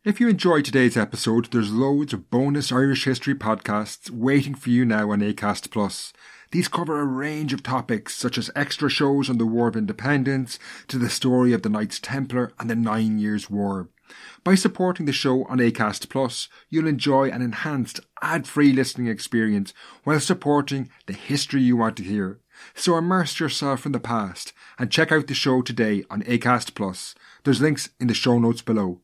If you enjoyed today's episode, there's loads of bonus Irish history podcasts waiting for you now on Acast Plus. These cover a range of topics such as extra shows on the War of Independence to the story of the Knights Templar and the 9 Years' War. By supporting the show on Acast Plus, you'll enjoy an enhanced ad-free listening experience while supporting the history you want to hear. So immerse yourself in the past and check out the show today on Acast Plus. There's links in the show notes below.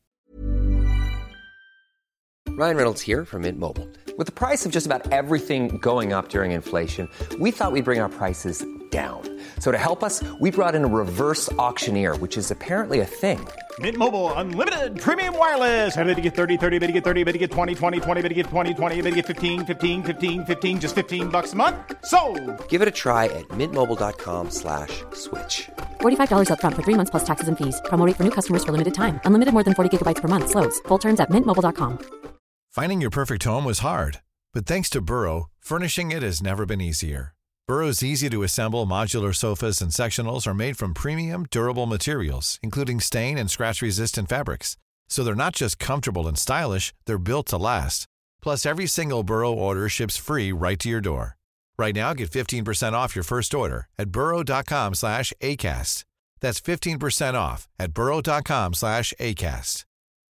Ryan Reynolds here from Mint Mobile. With the price of just about everything going up during inflation, we thought we'd bring our prices down. So to help us, we brought in a reverse auctioneer, which is apparently a thing. Mint Mobile Unlimited Premium Wireless. How to get 30, 30, bit to get 30, bit to get 20, 20, 20, bit to get 20, 20, bit to get 15, 15, 15, 15, just $15 a month? Sold! Give it a try at mintmobile.com/switch. $45 up front for 3 months plus taxes and fees. Promo rate for new customers for limited time. Unlimited more than 40 gigabytes per month. Slows full terms at mintmobile.com. Finding your perfect home was hard, but thanks to Burrow, furnishing it has never been easier. Burrow's easy-to-assemble modular sofas and sectionals are made from premium, durable materials, including stain and scratch-resistant fabrics. So they're not just comfortable and stylish, they're built to last. Plus, every single Burrow order ships free right to your door. Right now, get 15% off your first order at burrow.com/ACAST. That's 15% off at burrow.com/ACAST.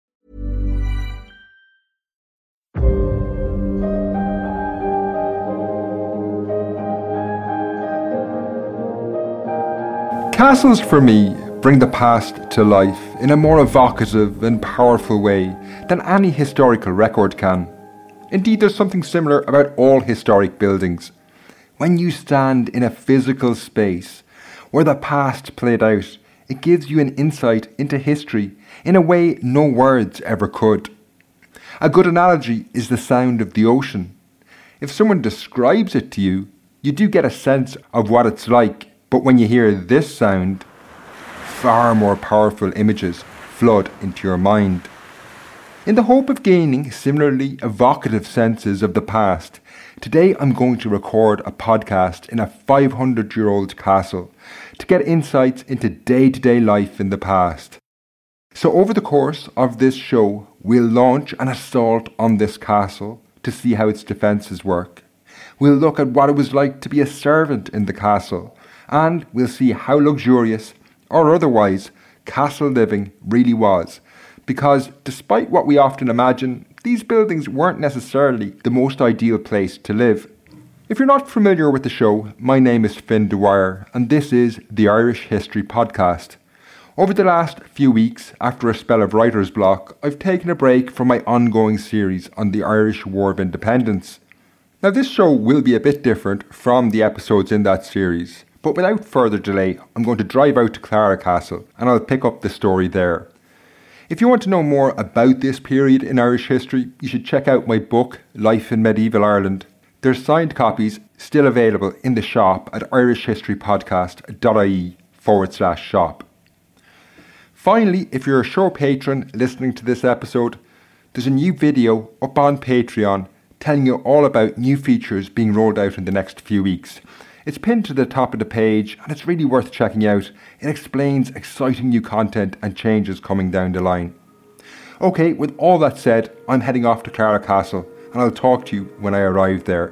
Castles, for me, bring the past to life in a more evocative and powerful way than any historical record can. Indeed, there's something similar about all historic buildings. When you stand in a physical space where the past played out, it gives you an insight into history in a way no words ever could. A good analogy is the sound of the ocean. If someone describes it to you, you do get a sense of what it's like. But when you hear this sound, far more powerful images flood into your mind. In the hope of gaining similarly evocative senses of the past, today I'm going to record a podcast in a 500-year-old castle to get insights into day-to-day life in the past. So over the course of this show, we'll launch an assault on this castle to see how its defences work. We'll look at what it was like to be a servant in the castle, and we'll see how luxurious, or otherwise, castle living really was. Because despite what we often imagine, these buildings weren't necessarily the most ideal place to live. If you're not familiar with the show, my name is Finn Dwyer, and this is the Irish History Podcast. Over the last few weeks, after a spell of writer's block, I've taken a break from my ongoing series on the Irish War of Independence. Now, this show will be a bit different from the episodes in that series. But without further delay, I'm going to drive out to Clara Castle and I'll pick up the story there. If you want to know more about this period in Irish history, you should check out my book, Life in Medieval Ireland. There's signed copies still available in the shop at irishhistorypodcast.ie/shop. Finally, if you're a show patron listening to this episode, there's a new video up on Patreon telling you all about new features being rolled out in the next few weeks. It's pinned to the top of the page and it's really worth checking out. It explains exciting new content and changes coming down the line. Okay, with all that said, I'm heading off to Clara Castle and I'll talk to you when I arrive there.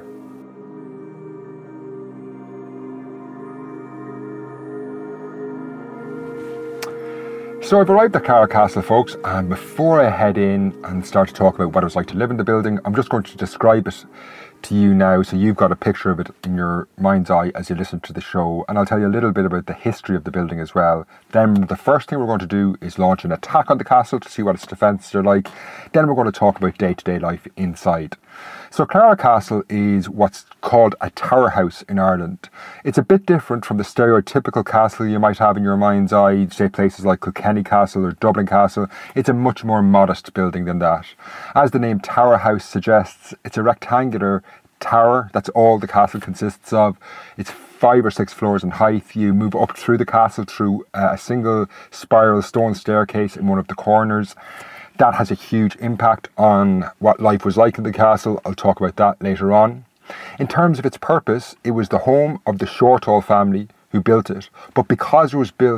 So I've arrived at Clara Castle, folks, and before I head in and start to talk about what it was like to live in the building, I'm just going to describe it to you now so you've got a picture of it in your mind's eye as you listen to the show, and I'll tell you a little bit about the history of the building as well. Then the first thing we're going to do is launch an attack on the castle to see what its defences are like. Then we're going to talk about day-to-day life inside. So Clara Castle is what's called a tower house in Ireland. It's a bit different from the stereotypical castle you might have in your mind's eye, say places like Kilkenny Castle or Dublin Castle. It's a much more modest building than that. As the name tower house suggests, it's a rectangular tower. That's all the castle consists of. It's 5 or 6 floors in height. You move up through the castle through a single spiral stone staircase in one of the corners. That has a huge impact on what life was like in the castle. I'll talk about that later on. In terms of its purpose, it was the home of the Shortall family who built it. But because it was built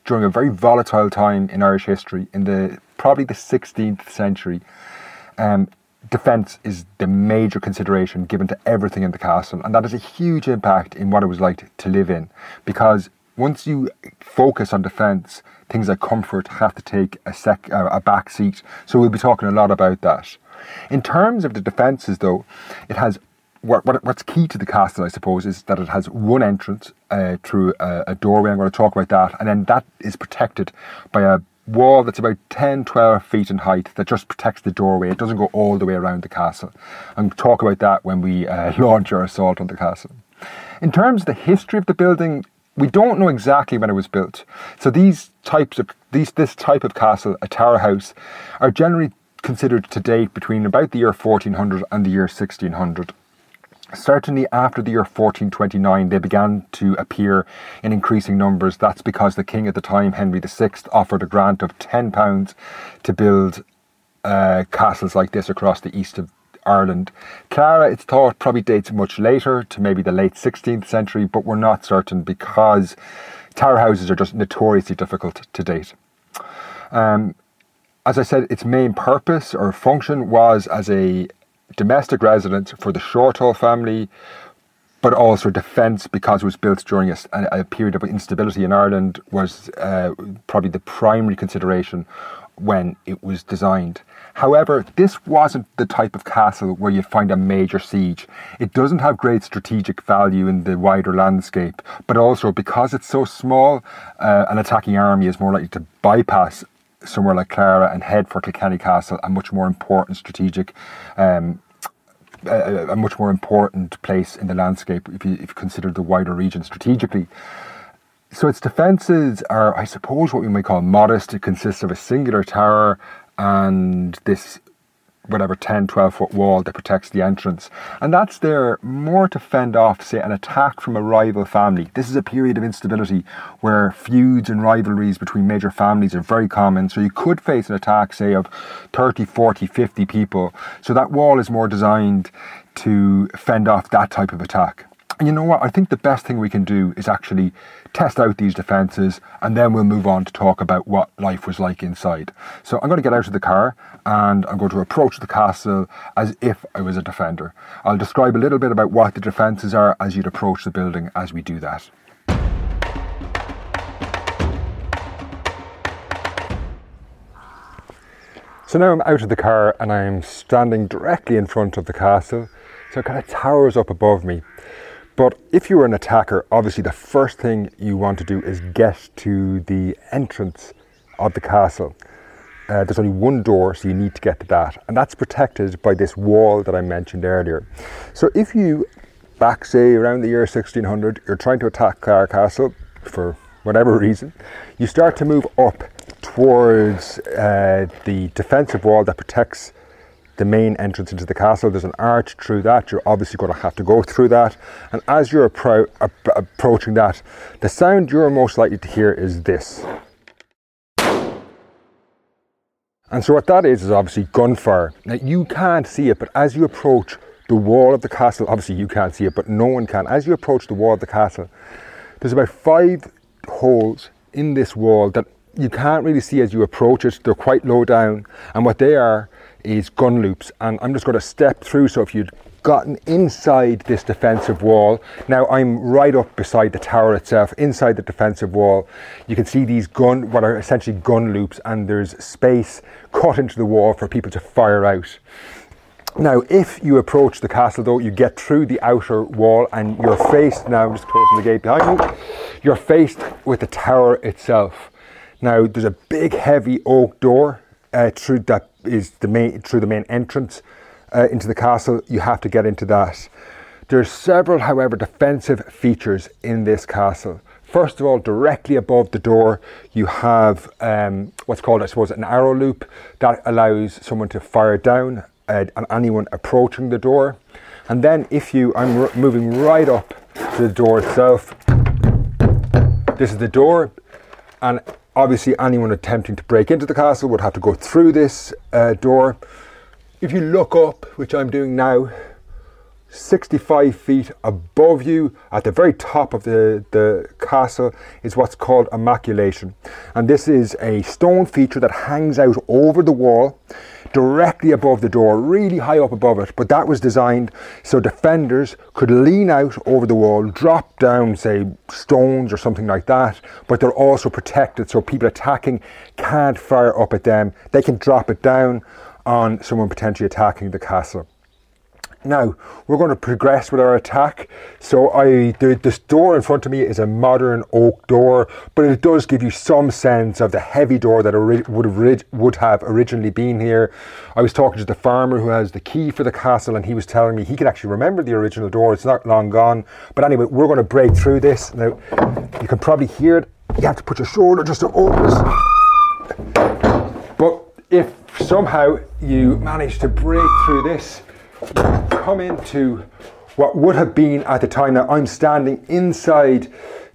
during a very volatile time in Irish history, in probably the 16th century, defence is the major consideration given to everything in the castle, and that has a huge impact in what it was like to live in, because once you focus on defence, things like comfort have to take a back seat. So we'll be talking a lot about that. In terms of the defences, though, it has what's key to the castle, I suppose, is that it has one entrance through a doorway. I'm going to talk about that, and then that is protected by a wall that's about 10-12 feet in height that just protects the doorway. It doesn't go all the way around the castle. And we'll talk about that when we launch our assault on the castle. In terms of the history of the building, we don't know exactly when it was built. So this type of castle, a tower house, are generally considered to date between about the year 1400 and the year 1600. Certainly after the year 1429, they began to appear in increasing numbers. That's because the king at the time, Henry VI, offered a grant of £10 to build castles like this across the east of Ireland. Clara, it's thought, probably dates much later, to maybe the late 16th century, but we're not certain because tower houses are just notoriously difficult to date. As I said, its main purpose or function was as a domestic residence for the Shortall family, but also defence, because it was built during a period of instability in Ireland, was probably the primary consideration when it was designed. However, this wasn't the type of castle where you find a major siege. It doesn't have great strategic value in the wider landscape, but also because it's so small, an attacking army is more likely to bypass somewhere like Clara and head for Kilkenny Castle, a much more important strategic, a much more important place in the landscape if you consider the wider region strategically. So its defences are, I suppose, what we might call modest. It consists of a singular tower and this 10-12 foot wall that protects the entrance, and that's there more to fend off, say, an attack from a rival family. This is a period of instability where feuds and rivalries between major families are very common, so you could face an attack, say, of 30, 40, 50 people. So that wall is more designed to fend off that type of attack. And you know what? I think the best thing we can do is actually test out these defences, and then we'll move on to talk about what life was like inside. So I'm going to get out of the car and I'm going to approach the castle as if I was a defender. I'll describe a little bit about what the defences are as you'd approach the building as we do that. So now I'm out of the car and I'm standing directly in front of the castle. So it kind of towers up above me. But if you were an attacker, obviously the first thing you want to do is get to the entrance of the castle. There's only one door, so you need to get to that. And that's protected by this wall that I mentioned earlier. So if you, back say around the year 1600, you're trying to attack Clara Castle for whatever reason, you start to move up towards the defensive wall that protects the main entrance into the castle. There's an arch through that. You're obviously going to have to go through that. And as you're approaching that, the sound you're most likely to hear is this. And so what that is obviously gunfire. Now you can't see it, but as you approach the wall of the castle, obviously you can't see it, but no one can. As you approach the wall of the castle, there's about 5 holes in this wall that you can't really see as you approach it. They're quite low down, and what they are is gun loops, and I'm just going to step through. So if you'd gotten inside this defensive wall, now I'm right up beside the tower itself. Inside the defensive wall, you can see these what are essentially gun loops, and there's space cut into the wall for people to fire out. Now, if you approach the castle, though, you get through the outer wall and you're faced, now I'm just closing the gate behind me, you're faced with the tower itself. Now, there's a big, heavy oak door through the main entrance into the castle. You have to get into that. There's several, however, defensive features in this castle. First of all, directly above the door, you have what's called, I suppose, an arrow loop that allows someone to fire down on anyone approaching the door. And then I'm moving right up to the door itself. This is the door, and obviously anyone attempting to break into the castle would have to go through this door. If you look up, which I'm doing now, 65 feet above you, at the very top of the castle, is what's called a maculation. And this is a stone feature that hangs out over the wall, directly above the door, really high up above it. But that was designed so defenders could lean out over the wall, drop down, say, stones or something like that, but they're also protected so people attacking can't fire up at them. They can drop it down on someone potentially attacking the castle. Now, we're going to progress with our attack. So this door in front of me is a modern oak door, but it does give you some sense of the heavy door that would have originally been here. I was talking to the farmer who has the key for the castle, and he was telling me he can actually remember the original door. It's not long gone. But anyway, we're going to break through this. Now, you can probably hear it. You have to put your shoulder just to open this. But if somehow you manage to break through this, come into what would have been at the time. Now I'm standing inside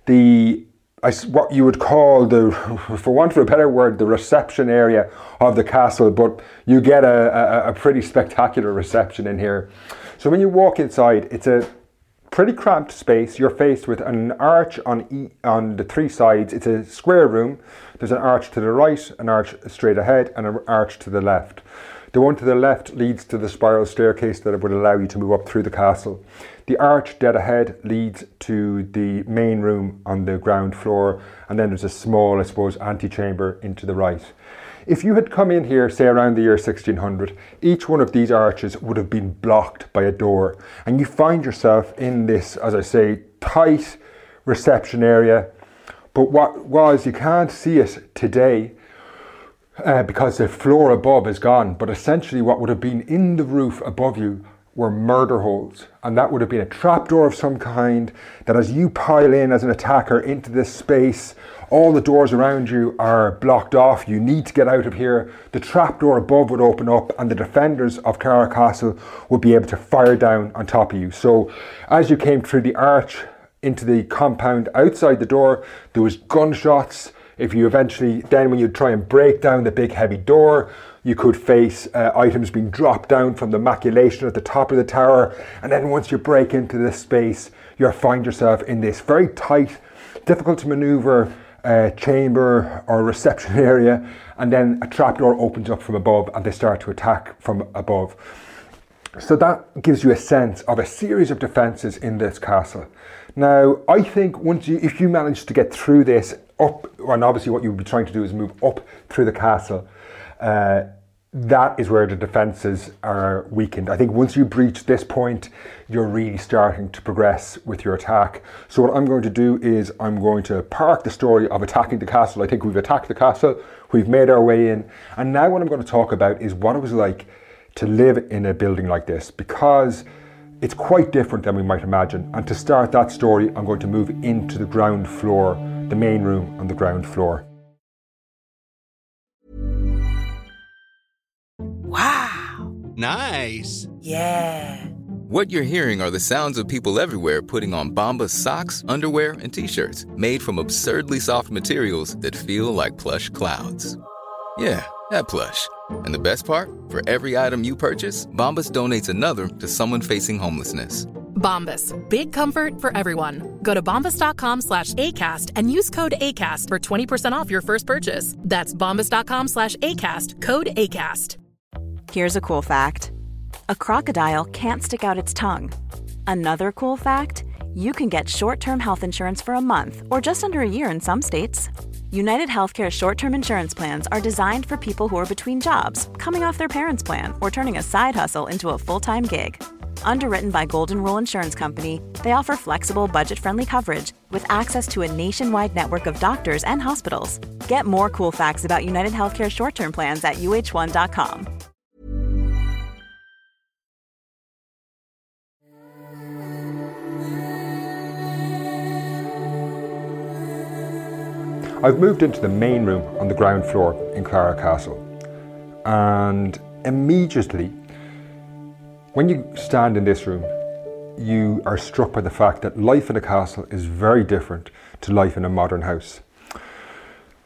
what you would call for want of a better word, the reception area of the castle, but you get a pretty spectacular reception in here. So when you walk inside, it's a pretty cramped space. You're faced with an arch on the three sides. It's a square room. There's an arch to the right, an arch straight ahead, and an arch to the left. The one to the left leads to the spiral staircase that would allow you to move up through the castle. The arch dead ahead leads to the main room on the ground floor, and then there's a small, I suppose, antechamber into the right. If you had come in here, say around the year 1600, each one of these arches would have been blocked by a door, and you find yourself in this, as I say, tight reception area. But you can't see it today, because the floor above is gone, but essentially what would have been in the roof above you were murder holes, and that would have been a trapdoor of some kind that as you pile in as an attacker into this space, all the doors around you are blocked off. You need to get out of here. The trapdoor above would open up and the defenders of Carra Castle would be able to fire down on top of you. So as you came through the arch into the compound outside the door, there was gunshots. If you then when you try and break down the big heavy door, you could face items being dropped down from the maculation at the top of the tower. And then once you break into this space, you'll find yourself in this very tight, difficult to maneuver chamber or reception area. And then a trapdoor opens up from above and they start to attack from above. So that gives you a sense of a series of defences in this castle. Now, I think if you manage to get through this up, and obviously what you'll be trying to do is move up through the castle, that is where the defences are weakened. I think once you breach this point, you're really starting to progress with your attack. So what I'm going to do is I'm going to park the story of attacking the castle. I think we've attacked the castle, we've made our way in, and now what I'm going to talk about is what it was like to live in a building like this, because it's quite different than we might imagine. And to start that story, I'm going to move into the ground floor, the main room on the ground floor. Wow. Nice. Yeah. What you're hearing are the sounds of people everywhere putting on Bombas socks, underwear, and T-shirts made from absurdly soft materials that feel like plush clouds. Yeah, that plush. And the best part? For every item you purchase, Bombas donates another to someone facing homelessness. Bombas. Big comfort for everyone. Go to bombas.com/ACAST and use code ACAST for 20% off your first purchase. That's bombas.com/ACAST. Code ACAST. Here's a cool fact. A crocodile can't stick out its tongue. Another cool fact, you can get short-term health insurance for a month or just under a year in some states. United Healthcare short-term insurance plans are designed for people who are between jobs, coming off their parents' plan, or turning a side hustle into a full-time gig. Underwritten by Golden Rule Insurance Company, they offer flexible, budget-friendly coverage with access to a nationwide network of doctors and hospitals. Get more cool facts about United Healthcare short-term plans at uh1.com. I've moved into the main room on the ground floor in Carra Castle, and immediately when you stand in this room, you are struck by the fact that life in a castle is very different to life in a modern house.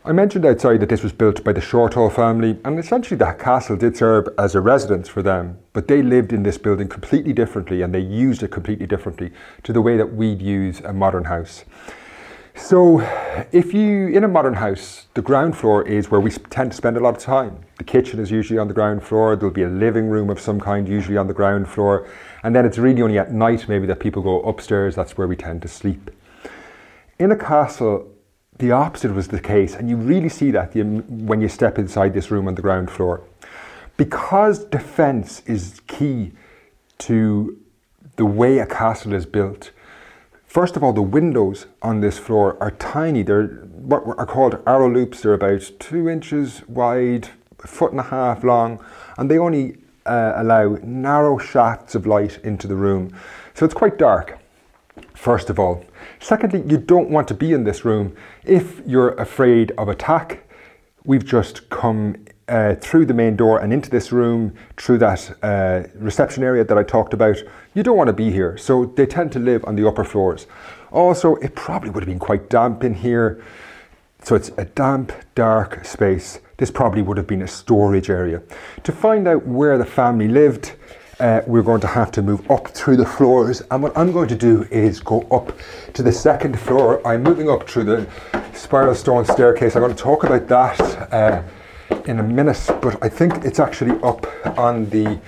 I mentioned outside that this was built by the Shortall family, and essentially the castle did serve as a residence for them, but they lived in this building completely differently, and they used it completely differently to the way that we'd use a modern house. So in a modern house, the ground floor is where we tend to spend a lot of time. The kitchen is usually on the ground floor. There'll be a living room of some kind, usually on the ground floor. And then it's really only at night maybe that people go upstairs. That's where we tend to sleep. In a castle, the opposite was the case. And you really see that when you step inside this room on the ground floor. Because defense is key to the way a castle is built, first of all, the windows on this floor are tiny. They're what are called arrow loops. They're about 2 inches wide, 1.5 feet long, and they only allow narrow shafts of light into the room. So it's quite dark, first of all. Secondly, you don't want to be in this room if you're afraid of attack. We've just come through the main door and into this room, through that reception area that I talked about. You don't want to be here, so they tend to live on the upper floors. Also, it probably would have been quite damp in here, so it's a damp, dark space. This probably would have been a storage area. To find out where the family lived, we're going to have to move up through the floors, and what I'm going to do is go up to the second floor. I'm moving up through the spiral stone staircase. I'm going to talk about that in a minute, but I think it's actually up on the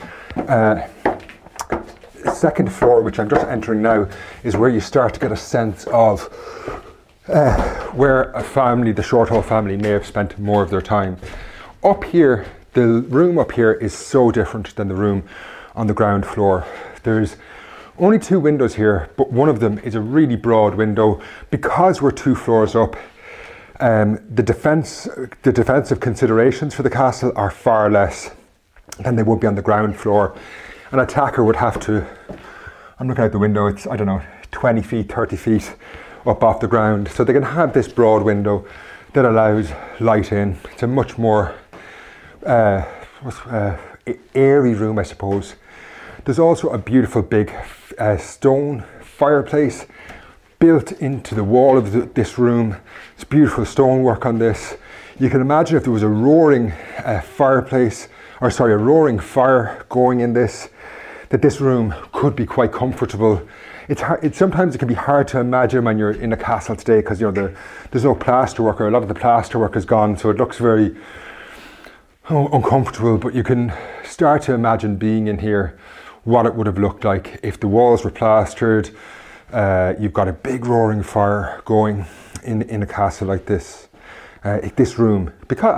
second floor, which I'm just entering now, is where you start to get a sense of where a family, the Shortall family, may have spent more of their time. Up here, the room up here is so different than the room on the ground floor. There's only 2 windows here, but one of them is a really broad window. Because we're 2 floors up, the defensive considerations for the castle are far less than they would be on the ground floor. An attacker would have to, I'm looking out the window, it's, 20 feet, 30 feet up off the ground. So they can have this broad window that allows light in. It's a much more airy room, I suppose. There's also a beautiful big stone fireplace built into the wall of this room. It's beautiful stonework on this. You can imagine if there was a roaring a roaring fire going in this, that this room could be quite comfortable. Sometimes it can be hard to imagine when you're in a castle today, because there's no plasterwork, or a lot of the plasterwork is gone, so it looks very uncomfortable. But you can start to imagine being in here, what it would have looked like if the walls were plastered. You've got a big roaring fire going in a castle like this. This room,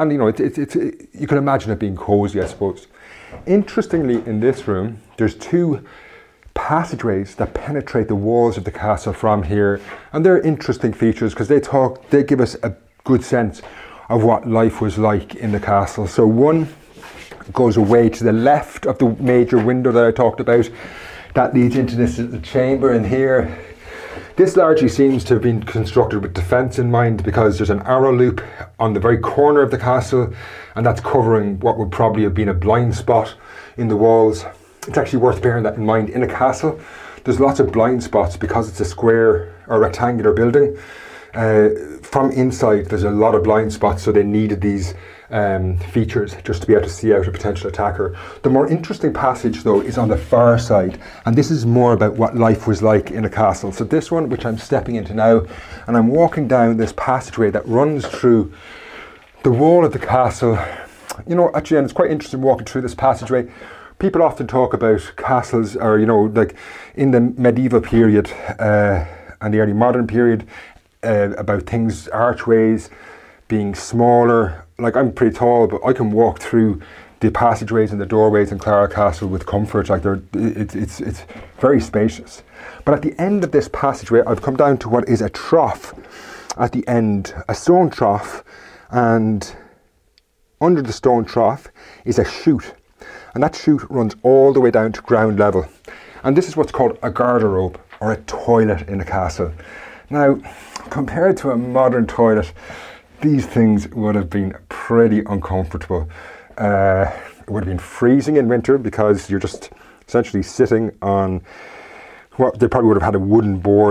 you can imagine it being cozy, I suppose. Interestingly, in this room, there's 2 passageways that penetrate the walls of the castle from here, and they're interesting features because they give us a good sense of what life was like in the castle. So one goes away to the left of the major window that I talked about. That leads into this little chamber in here. This largely seems to have been constructed with defence in mind, because there's an arrow loop on the very corner of the castle, and that's covering what would probably have been a blind spot in the walls. It's actually worth bearing that in mind. In a castle, there's lots of blind spots because it's a square or rectangular building. From inside, there's a lot of blind spots, so they needed these features just to be able to see out a potential attacker. The more interesting passage, though, is on the far side, and this is more about what life was like in a castle. So this one, which I'm stepping into now, and I'm walking down this passageway that runs through the wall of the castle. Actually, and it's quite interesting walking through this passageway. People often talk about castles, or like in the medieval period and the early modern period, about things, archways being smaller. Like, I'm pretty tall, but I can walk through the passageways and the doorways in Clara Castle with comfort. Like, it's very spacious. But at the end of this passageway, I've come down to what is a trough at the end, a stone trough, and under the stone trough is a chute, and that chute runs all the way down to ground level. And this is what's called a garderobe, or a toilet in a castle. Now, compared to a modern toilet, these things would have been pretty uncomfortable. It would have been freezing in winter, because you're just essentially sitting on what they probably would have had a wooden board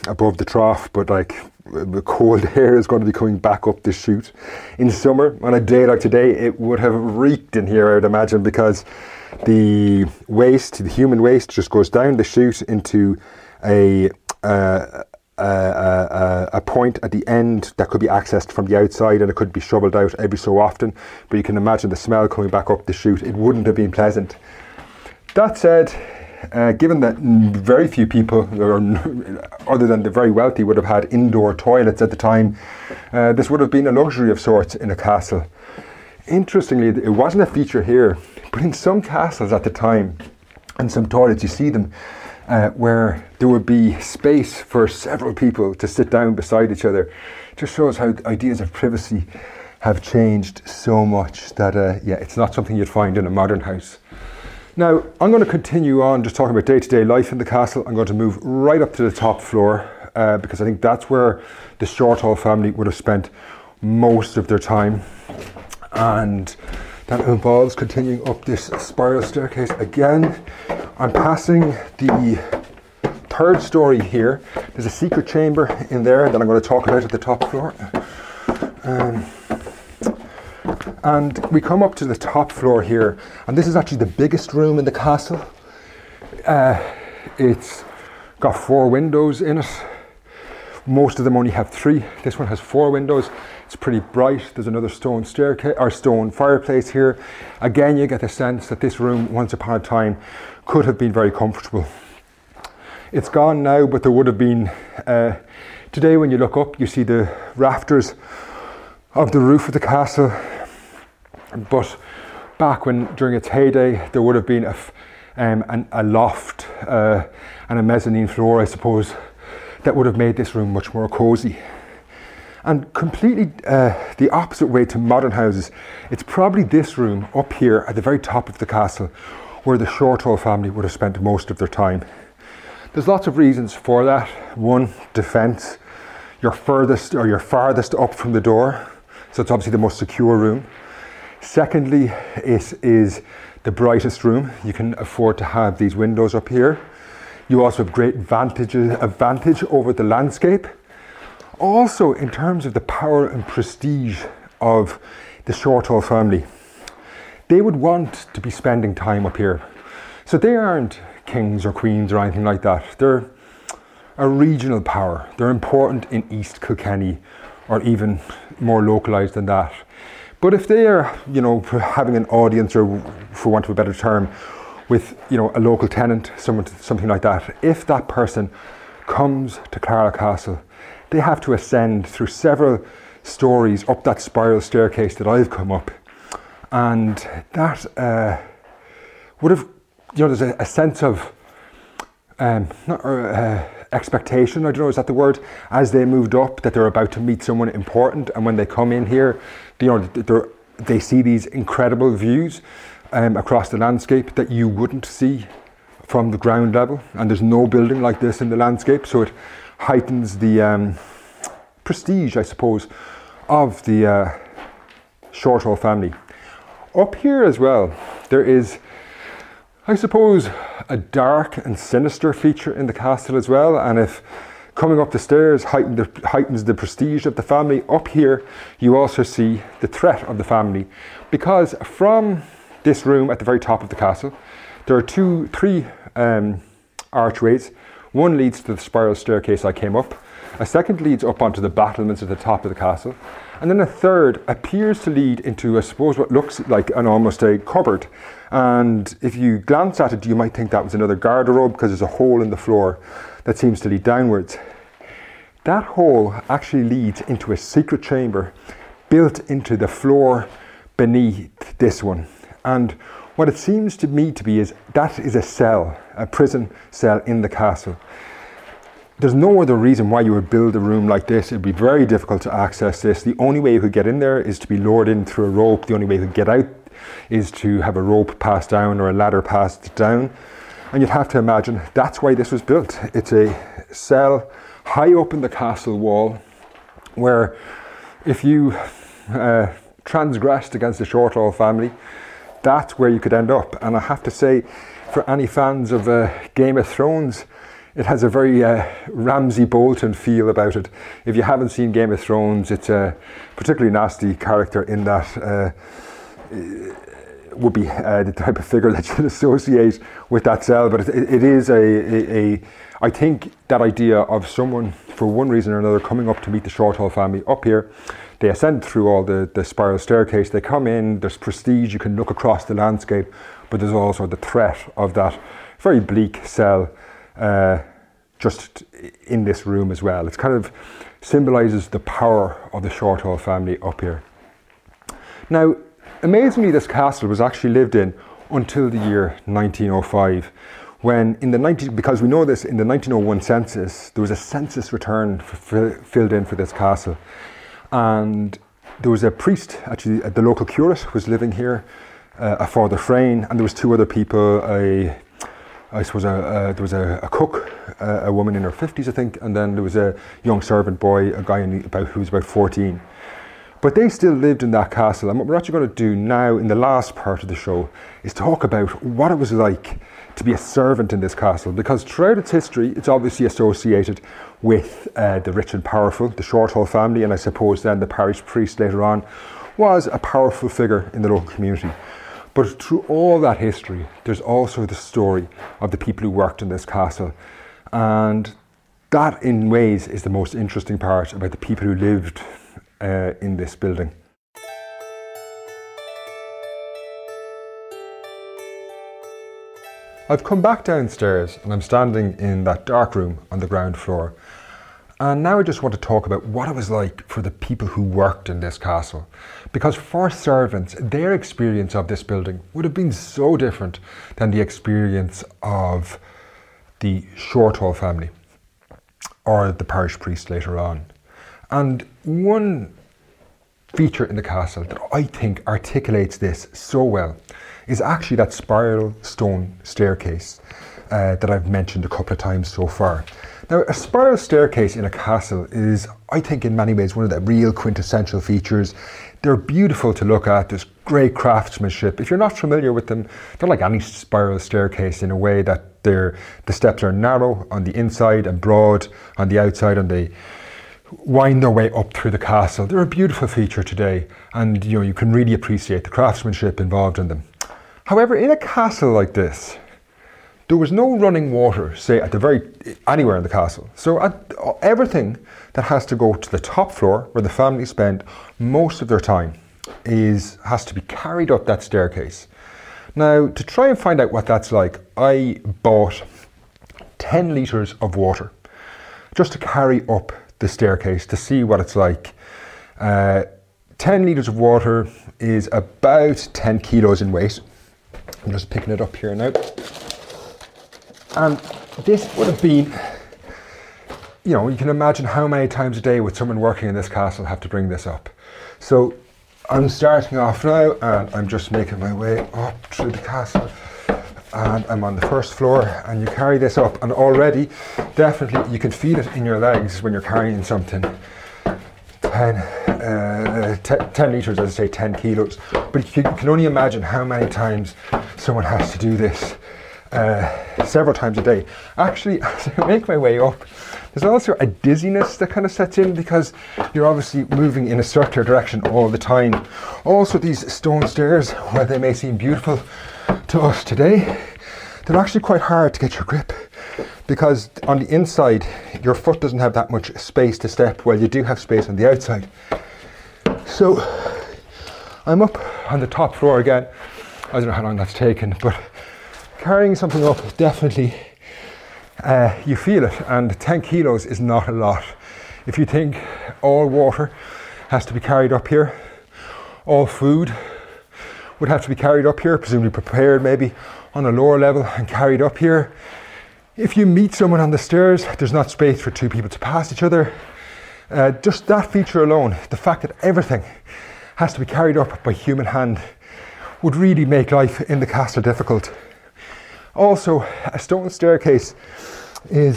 above the trough, but like the cold air is going to be coming back up the chute. In summer, on a day like today, it would have reeked in here, I would imagine, because the human waste just goes down the chute into a point at the end that could be accessed from the outside, and it could be shoveled out every so often. But you can imagine the smell coming back up the chute. It wouldn't have been pleasant. That said, given that very few people, other than the very wealthy, would have had indoor toilets at the time, this would have been a luxury of sorts in a castle. Interestingly, it wasn't a feature here, but in some castles at the time, and some toilets, you see them, where there would be space for several people to sit down beside each other. Just shows how ideas of privacy have changed so much that, it's not something you'd find in a modern house. Now, I'm going to continue on just talking about day-to-day life in the castle. I'm going to move right up to the top floor because I think that's where the Shortall family would have spent most of their time. And that involves continuing up this spiral staircase again. I'm passing the third story here. There's a secret chamber in there that I'm going to talk about at the top floor. And we come up to the top floor here, and this is actually the biggest room in the castle. It's got 4 windows in it. Most of them only have 3. This one has 4 windows. It's pretty bright. There's another stone staircase or stone fireplace here. Again, you get the sense that this room, once upon a time, could have been very comfortable. It's gone now, but there would have been. Today, when you look up, you see the rafters of the roof of the castle. But back during its heyday, there would have been a loft and a mezzanine floor, I suppose, that would have made this room much more cosy. And completely the opposite way to modern houses, it's probably this room up here at the very top of the castle where the Shortall family would have spent most of their time. There's lots of reasons for that. One, defence. You're farthest up from the door, so it's obviously the most secure room. Secondly, it is the brightest room. You can afford to have these windows up here. You also have great advantage over the landscape. Also, in terms of the power and prestige of the Shortall family, they would want to be spending time up here. So they aren't kings or queens or anything like that. They're a regional power. They're important in East Kilkenny, or even more localised than that. But if they are, having an audience, or for want of a better term, with, a local tenant, something like that, if that person comes to Clara Castle, they have to ascend through several stories up that spiral staircase that I've come up. And that would have, there's a sense of expectation, I don't know, is that the word, as they moved up, that they're about to meet someone important. And when they come in here, they see these incredible views across the landscape that you wouldn't see from the ground level. And there's no building like this in the landscape, so it heightens the prestige, I suppose, of the Shortall family. Up here as well, there is, I suppose, a dark and sinister feature in the castle as well. And if coming up the stairs heightens the prestige of the family, up here you also see the threat of the family, because from this room at the very top of the castle, there are three archways. One leads to the spiral staircase I came up. A second leads up onto the battlements at the top of the castle. And then a third appears to lead into, I suppose, what looks like almost a cupboard. And if you glance at it, you might think that was another garderobe, because there's a hole in the floor that seems to lead downwards. That hole actually leads into a secret chamber built into the floor beneath this one. And what it seems to me to be is that is a cell, a prison cell in the castle. There's no other reason why you would build a room like this. It'd be very difficult to access this. The only way you could get in there is to be lowered in through a rope. The only way you could get out is to have a rope passed down or a ladder passed down. And you'd have to imagine that's why this was built. It's a cell high up in the castle wall where if you transgressed against the Shortall family, that's where you could end up. And I have to say, for any fans of Game of Thrones, It has a very Ramsay Bolton feel about it. If you haven't seen Game of Thrones, it's a particularly nasty character in that would be the type of figure that you'd associate with that cell. But it is I think that idea of someone, for one reason or another, coming up to meet the Shortall family up here. They ascend through all the spiral staircase. They come in, there's prestige, you can look across the landscape, but there's also the threat of that very bleak cell just in this room as well. It kind of symbolises the power of the Shortall family up here. Now, amazingly, this castle was actually lived in until the year 1905, when because we know this, in the 1901 census, there was a census return filled in for this castle. And there was a priest, actually, the local curate was living here, a Father Frayne, and there was two other people. I suppose there was a cook, a woman in her 50s, I think, and then there was a young servant boy, a guy who was about 14. But they still lived in that castle, and what we're actually going to do now in the last part of the show is talk about what it was like to be a servant in this castle, because throughout its history it's obviously associated with the rich and powerful, the Shortall family, and I suppose then the parish priest later on was a powerful figure in the local community. But through all that history, there's also the story of the people who worked in this castle, and that in ways is the most interesting part about the people who lived in this building. I've come back downstairs and I'm standing in that dark room on the ground floor, and now I just want to talk about what it was like for the people who worked in this castle, because for servants, their experience of this building would have been so different than the experience of the Shortall family or the parish priest later on. And one feature in the castle that I think articulates this so well is actually that spiral stone staircase that I've mentioned a couple of times so far. Now, a spiral staircase in a castle is, I think, in many ways one of the real quintessential features. They're beautiful to look at, there's great craftsmanship. If you're not familiar with them, they're like any spiral staircase in a way that the steps are narrow on the inside and broad on the outside, and they wind their way up through the castle. They're a beautiful feature today, and you can really appreciate the craftsmanship involved in them. However, in a castle like this, there was no running water, say, anywhere in the castle. So everything that has to go to the top floor, where the family spend most of their time, has to be carried up that staircase. Now, to try and find out what that's like, I bought 10 litres of water just to carry up the staircase to see what it's like. 10 litres of water is about 10 kilos in weight. I'm just picking it up here now. And this would have been, you can imagine how many times a day would someone working in this castle have to bring this up. So I'm starting off now, and I'm just making my way up through the castle, and I'm on the first floor, and you carry this up, and already definitely you can feel it in your legs when you're carrying something. 10 litres, as I say, 10 kilos. But you can only imagine how many times someone has to do this, several times a day. Actually, as I make my way up, there's also a dizziness that kind of sets in, because you're obviously moving in a circular direction all the time. Also, these stone stairs, while they may seem beautiful to us today, they're actually quite hard to get your grip, because on the inside your foot doesn't have that much space to step, while you do have space on the outside. So I'm up on the top floor again. I don't know how long that's taken, but carrying something up, definitely you feel it, and 10 kilos is not a lot. If you think all water has to be carried up here, all food would have to be carried up here, presumably prepared maybe on a lower level and carried up here. If you meet someone on the stairs, there's not space for two people to pass each other. Just that feature alone, the fact that everything has to be carried up by human hand, would really make life in the castle difficult. Also, a stone staircase is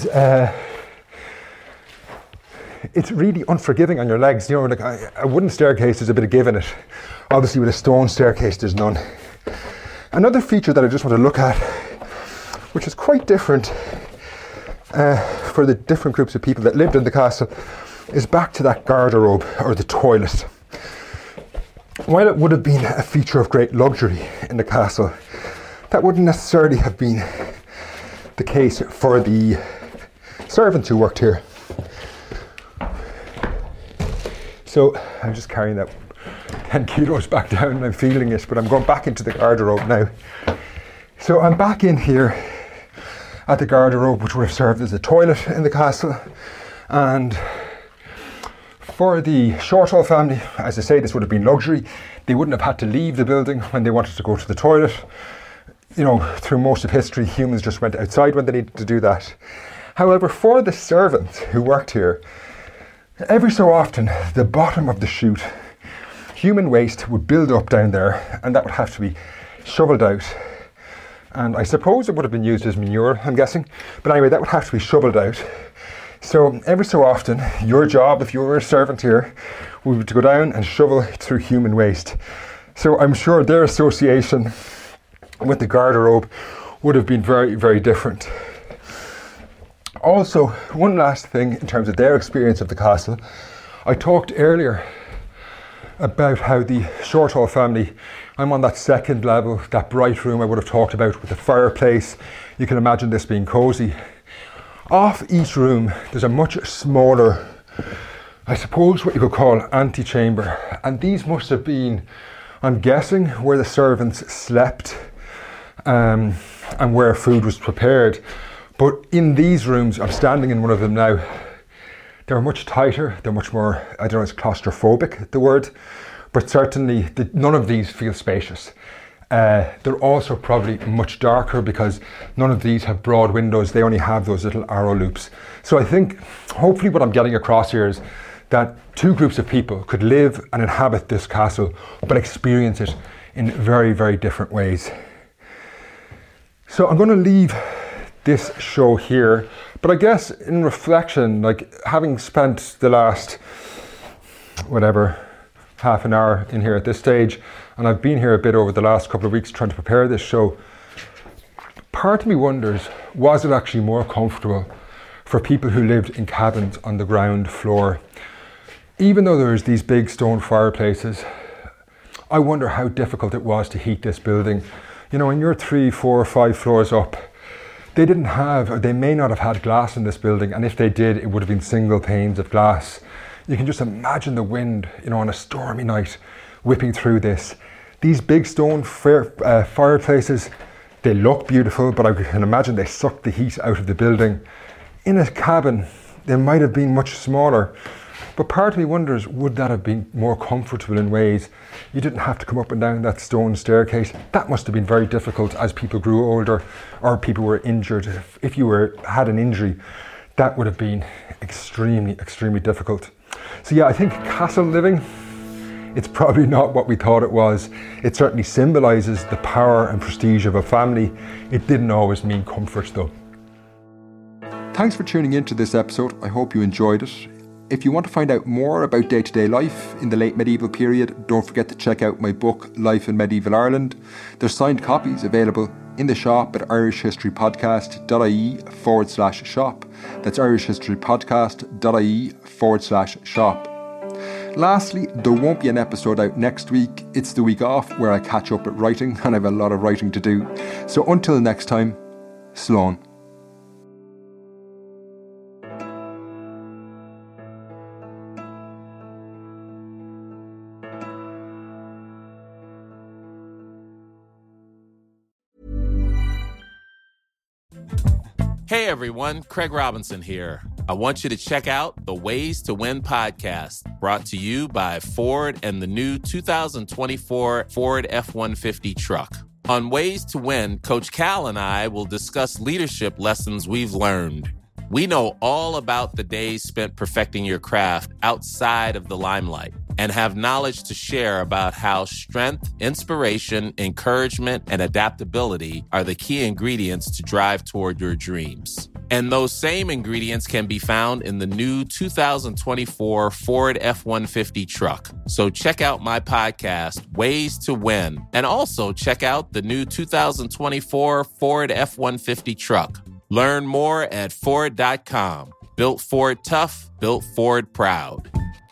it's really unforgiving on your legs. Like a wooden staircase, there's a bit of give in it. Obviously, with a stone staircase, there's none. Another feature that I just want to look at, which is quite different for the different groups of people that lived in the castle is back to that garderobe or the toilet. While it would have been a feature of great luxury in the castle, that wouldn't necessarily have been the case for the servants who worked here. So I'm just carrying that 10 kilos back down and I'm feeling it, but I'm going back into the garderobe now. So I'm back in here at the garderobe, which would have served as a toilet in the castle. And for the Shortall family, as I say, this would have been luxury. They wouldn't have had to leave the building when they wanted to go to the toilet. You know, through most of history, humans just went outside when they needed to do that. However, for the servants who worked here, every so often, the bottom of the chute, human waste would build up down there, and that would have to be shoveled out. And I suppose it would have been used as manure, I'm guessing. But anyway, that would have to be shoveled out. So every so often, your job, if you were a servant here, would be to go down and shovel through human waste. So I'm sure their association with the garderobe would have been very, very different. Also, one last thing in terms of their experience of the castle. I talked earlier about how the Shortall family, I'm on that second level, that bright room I would have talked about with the fireplace. You can imagine this being cosy. Off each room, there's a much smaller, I suppose what you could call antechamber. And these must have been, I'm guessing, where the servants slept and where food was prepared. But in these rooms, I'm standing in one of them now, they're much tighter, they're much more, I don't know, it's claustrophobic, the word, but certainly none of these feel spacious. They're also probably much darker because none of these have broad windows, they only have those little arrow loops. So I think, hopefully what I'm getting across here is that two groups of people could live and inhabit this castle, but experience it in very, very different ways. So I'm going to leave this show here, but I guess in reflection, like having spent the last half an hour in here at this stage, and I've been here a bit over the last couple of weeks trying to prepare this show, part of me wonders, was it actually more comfortable for people who lived in cabins on the ground floor? Even though there's these big stone fireplaces, I wonder how difficult it was to heat this building. You know, when you're 3, 4, 5 floors up, they didn't have, or they may not have had glass in this building, and if they did, it would have been single panes of glass. You can just imagine the wind, you know, on a stormy night, whipping through this. These big stone fireplaces, they look beautiful, but I can imagine they sucked the heat out of the building. In a cabin, they might have been much smaller, but part of me wonders, would that have been more comfortable in ways? You didn't have to come up and down that stone staircase. That must have been very difficult as people grew older or people were injured. If you had an injury, that would have been extremely, extremely difficult. So yeah, I think castle living, it's probably not what we thought it was. It certainly symbolises the power and prestige of a family. It didn't always mean comfort though. Thanks for tuning into this episode. I hope you enjoyed it. If you want to find out more about day-to-day life in the late medieval period, don't forget to check out my book, Life in Medieval Ireland. There's signed copies available in the shop at irishhistorypodcast.ie/shop. That's irishhistorypodcast.ie/shop. Lastly, there won't be an episode out next week. It's the week off where I catch up at writing, and I have a lot of writing to do. So until next time, Slán. Hey everyone, Craig Robinson here. I want you to check out the Ways to Win podcast, brought to you by Ford and the new 2024 Ford F-150 truck. On Ways to Win, Coach Cal and I will discuss leadership lessons we've learned. We know all about the days spent perfecting your craft outside of the limelight and have knowledge to share about how strength, inspiration, encouragement, and adaptability are the key ingredients to drive toward your dreams. And those same ingredients can be found in the new 2024 Ford F-150 truck. So check out my podcast, Ways to Win, and also check out the new 2024 Ford F-150 truck. Learn more at Ford.com. Built Ford tough, built Ford proud.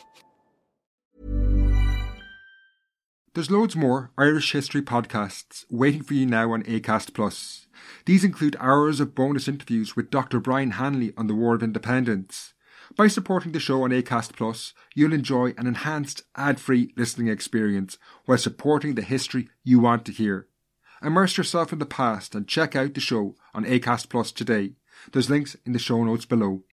There's loads more Irish history podcasts waiting for you now on Acast+. These include hours of bonus interviews with Dr. Brian Hanley on the War of Independence. By supporting the show on Acast+, you'll enjoy an enhanced ad-free listening experience while supporting the history you want to hear. Immerse yourself in the past and check out the show on Acast Plus today. There's links in the show notes below.